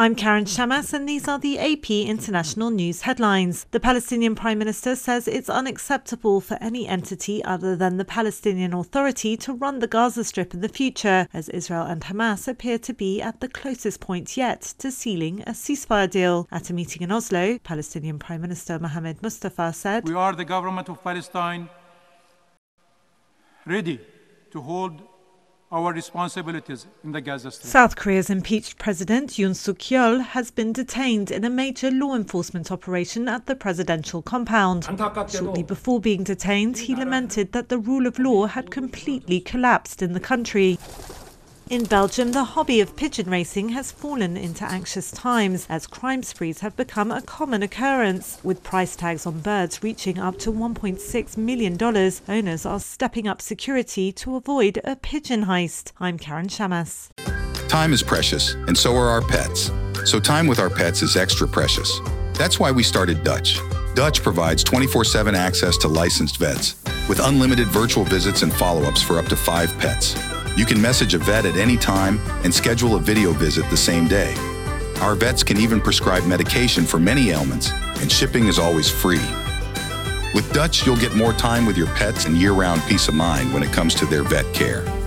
I'm Karen Shamas, and these are the AP International News headlines. The Palestinian Prime Minister says it's unacceptable for any entity other than the Palestinian Authority to run the Gaza Strip in the future, as Israel and Hamas appear to be at the closest point yet to sealing a ceasefire deal. At a meeting in Oslo, Palestinian Prime Minister Mohammed Mustafa said, "We are the government of Palestine, ready to hold our responsibilities in the Gaza Strip." South Korea's impeached President Yoon Suk-yeol has been detained in a major law enforcement operation at the presidential compound. Shortly before being detained, he lamented that the rule of law had completely collapsed in the country. In Belgium, the hobby of pigeon racing has fallen into anxious times as crime sprees have become a common occurrence. With price tags on birds reaching up to $1.6 million, owners are stepping up security to avoid a pigeon heist. I'm Karen Shamas. Time is precious, and so are our pets. So time with our pets is extra precious. That's why we started Dutch. Dutch provides 24/7 access to licensed vets, with unlimited virtual visits and follow-ups for up to 5 pets. You can message a vet at any time and schedule a video visit the same day. Our vets can even prescribe medication for many ailments, and shipping is always free. With Dutch, you'll get more time with your pets and year-round peace of mind when it comes to their vet care.